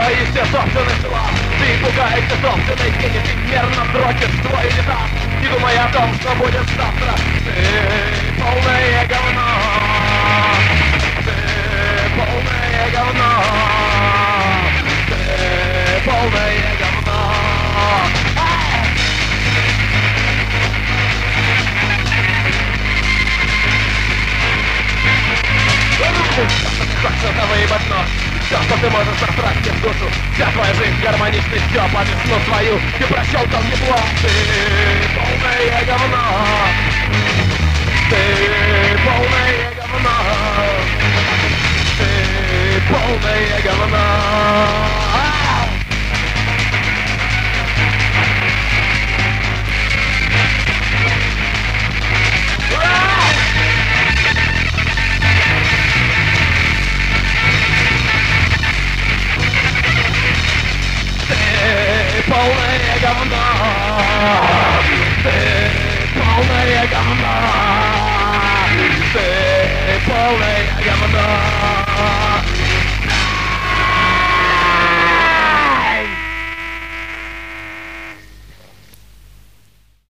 боишься собственных слов, ты пугаешься собственной тени, ты нервно дрочишь свой унитаз и думай о том, что будет завтра. Ты полное говно, ты полное говно, ты полное говно. Хочется выебать нос. Все, что ты можешь насрать мне в душу. Вся твоя жизнь гармонична, все по весну свою ты прощелкал ебло. Ты полное говно, ты полное говно, ты полное говно. Ты полное говно, ты полное говно, ты полное говно.